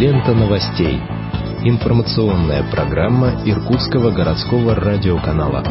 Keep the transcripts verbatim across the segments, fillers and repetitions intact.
Лента новостей. Информационная программа Иркутского городского радиоканала.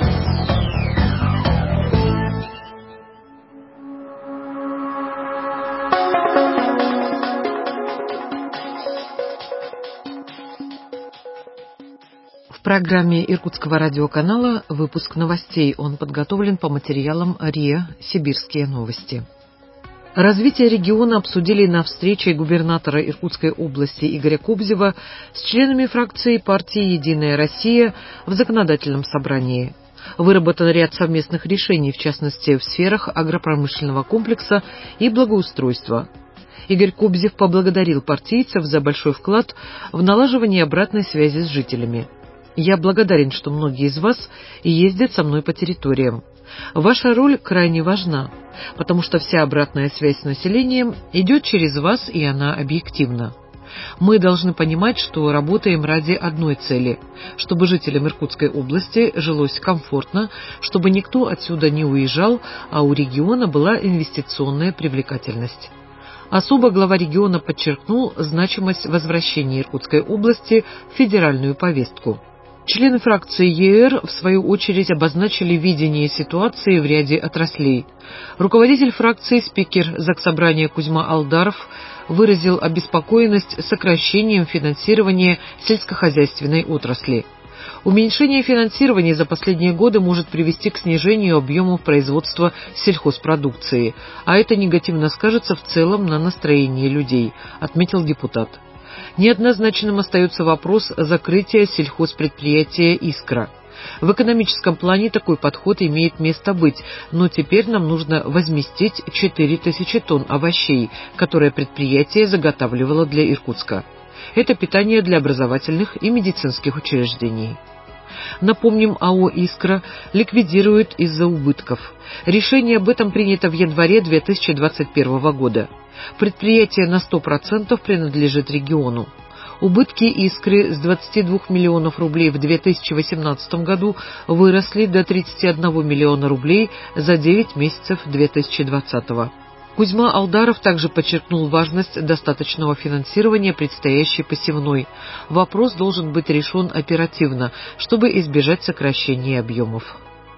В программе Иркутского радиоканала выпуск новостей. Он подготовлен по материалам РИА «Сибирские новости». Развитие региона обсудили на встрече губернатора Иркутской области Игоря Кобзева с членами фракции партии «Единая Россия» в законодательном собрании. Выработан ряд совместных решений, в частности, в сферах агропромышленного комплекса и благоустройства. Игорь Кобзев поблагодарил партийцев за большой вклад в налаживание обратной связи с жителями. «Я благодарен, что многие из вас ездят со мной по территориям. Ваша роль крайне важна, потому что вся обратная связь с населением идет через вас, и она объективна. Мы должны понимать, что работаем ради одной цели, чтобы жителям Иркутской области жилось комфортно, чтобы никто отсюда не уезжал, а у региона была инвестиционная привлекательность». Особо глава региона подчеркнул значимость возвращения Иркутской области в федеральную повестку. Члены фракции ЕР, в свою очередь, обозначили видение ситуации в ряде отраслей. Руководитель фракции, спикер Заксобрания Кузьма Алдаров, выразил обеспокоенность сокращением финансирования сельскохозяйственной отрасли. Уменьшение финансирования за последние годы может привести к снижению объемов производства сельхозпродукции, а это негативно скажется в целом на настроении людей, отметил депутат. Неоднозначным остается вопрос закрытия сельхозпредприятия «Искра». В экономическом плане такой подход имеет место быть, но теперь нам нужно возместить четыре тысячи тонн овощей, которые предприятие заготавливало для Иркутска. Это питание для образовательных и медицинских учреждений. Напомним, АО «Искра» ликвидирует из-за убытков. Решение об этом принято в январе две тысячи двадцать первого года. Предприятие на сто процентов принадлежит региону. Убытки «Искры» с двадцати двух миллионов рублей в две тысячи восемнадцатом году выросли до тридцати одного миллиона рублей за девять месяцев две тысячи двадцатого. Кузьма Алдаров также подчеркнул важность достаточного финансирования предстоящей посевной. Вопрос должен быть решен оперативно, чтобы избежать сокращения объемов.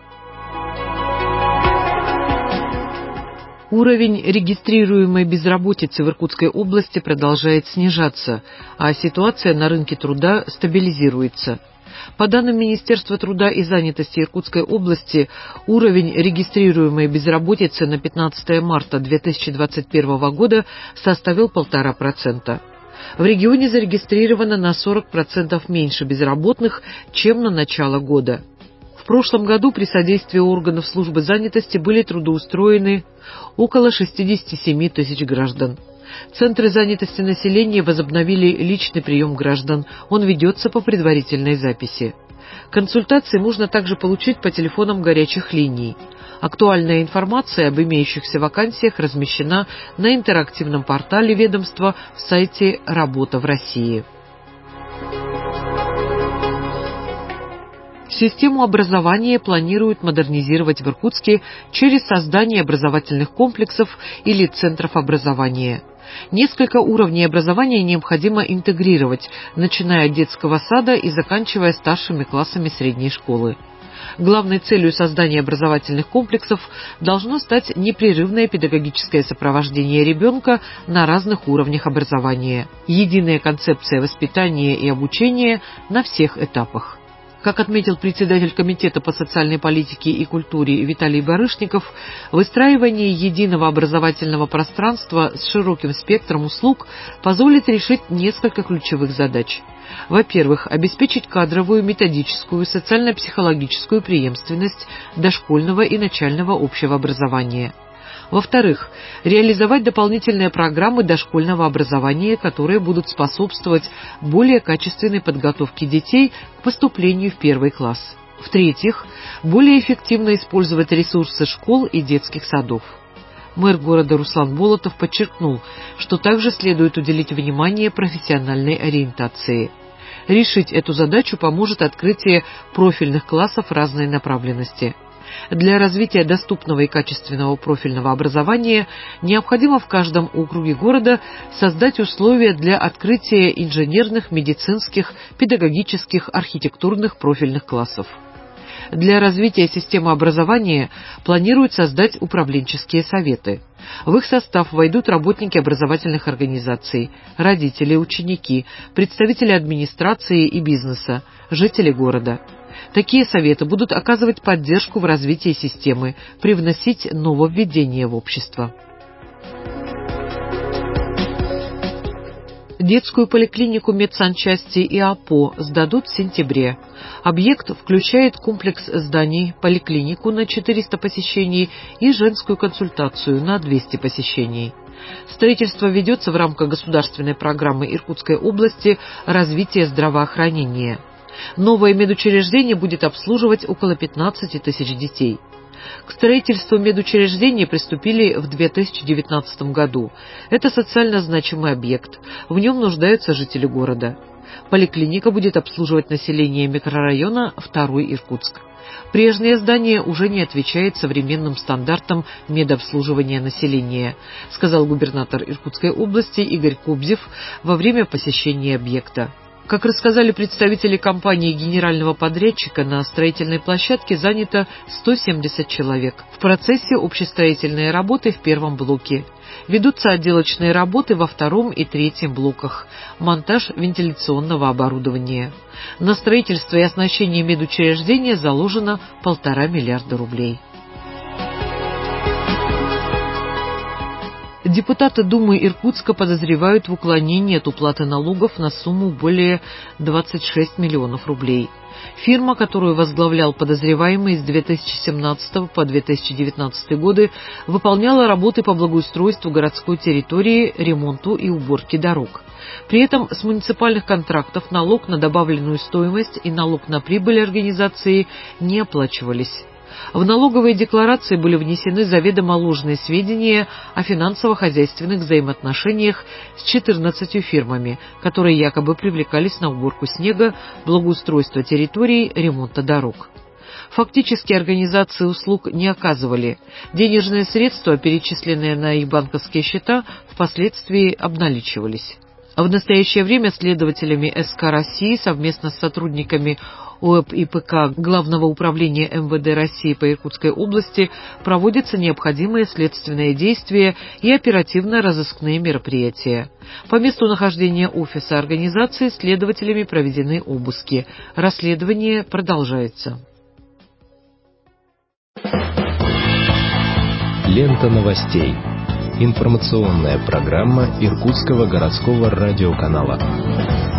Уровень регистрируемой безработицы в Иркутской области продолжает снижаться, а ситуация на рынке труда стабилизируется. По данным Министерства труда и занятости Иркутской области, уровень регистрируемой безработицы на пятнадцатое марта две тысячи двадцать первого года составил полтора процента. В регионе зарегистрировано на сорок процентов меньше безработных, чем на начало года. В прошлом году при содействии органов службы занятости были трудоустроены около шестидесяти семи тысяч граждан. Центры занятости населения возобновили личный прием граждан. Он ведется по предварительной записи. Консультации можно также получить по телефонам горячих линий. Актуальная информация об имеющихся вакансиях размещена на интерактивном портале ведомства в сайте «Работа в России». Систему образования планируют модернизировать в Иркутске через создание образовательных комплексов или центров образования. Несколько уровней образования необходимо интегрировать, начиная от детского сада и заканчивая старшими классами средней школы. Главной целью создания образовательных комплексов должно стать непрерывное педагогическое сопровождение ребенка на разных уровнях образования, единая концепция воспитания и обучения на всех этапах. Как отметил председатель Комитета по социальной политике и культуре Виталий Барышников, выстраивание единого образовательного пространства с широким спектром услуг позволит решить несколько ключевых задач. Во-первых, обеспечить кадровую, методическую, социально-психологическую преемственность дошкольного и начального общего образования. Во-вторых, реализовать дополнительные программы дошкольного образования, которые будут способствовать более качественной подготовке детей к поступлению в первый класс. В-третьих, более эффективно использовать ресурсы школ и детских садов. Мэр города Руслан Болотов подчеркнул, что также следует уделить внимание профессиональной ориентации. Решить эту задачу поможет открытие профильных классов разной направленности. Для развития доступного и качественного профильного образования необходимо в каждом округе города создать условия для открытия инженерных, медицинских, педагогических, архитектурных профильных классов. Для развития системы образования планируют создать управленческие советы. В их состав войдут работники образовательных организаций, родители, ученики, представители администрации и бизнеса, жители города. Такие советы будут оказывать поддержку в развитии системы, привносить нововведения в общество. Детскую поликлинику медсанчасти и АПО сдадут в сентябре. Объект включает комплекс зданий, поликлинику на четыреста посещений и женскую консультацию на двести посещений. Строительство ведется в рамках государственной программы Иркутской области «Развитие здравоохранения». Новое медучреждение будет обслуживать около пятнадцати тысяч детей. К строительству медучреждения приступили в две тысячи девятнадцатом году. Это социально значимый объект. В нем нуждаются жители города. Поликлиника будет обслуживать население микрорайона второй Иркутск. Прежнее здание уже не отвечает современным стандартам медобслуживания населения, сказал губернатор Иркутской области Игорь Кобзев во время посещения объекта. Как рассказали представители компании генерального подрядчика, на строительной площадке занято сто семьдесят человек. В процессе общестроительные работы в первом блоке. Ведутся отделочные работы во втором и третьем блоках. Монтаж вентиляционного оборудования. На строительство и оснащение медучреждения заложено полтора миллиарда рублей. Депутаты Думы Иркутска подозревают в уклонении от уплаты налогов на сумму более двадцати шести миллионов рублей. Фирма, которую возглавлял подозреваемый с две тысячи семнадцатого по две тысячи девятнадцатый годы, выполняла работы по благоустройству городской территории, ремонту и уборке дорог. При этом с муниципальных контрактов налог на добавленную стоимость и налог на прибыль организации не оплачивались. В налоговые декларации были внесены заведомо ложные сведения о финансово-хозяйственных взаимоотношениях с четырнадцатью фирмами, которые якобы привлекались на уборку снега, благоустройство территорий, ремонта дорог. Фактически организации услуг не оказывали. Денежные средства, перечисленные на их банковские счета, впоследствии обналичивались. В настоящее время следователями СК России совместно с сотрудниками ОЭП и ПК Главного управления МВД России по Иркутской области проводятся необходимые следственные действия и оперативно-розыскные мероприятия. По месту нахождения офиса организации следователями проведены обыски. Расследование продолжается. Лента новостей. Информационная программа Иркутского городского радиоканала.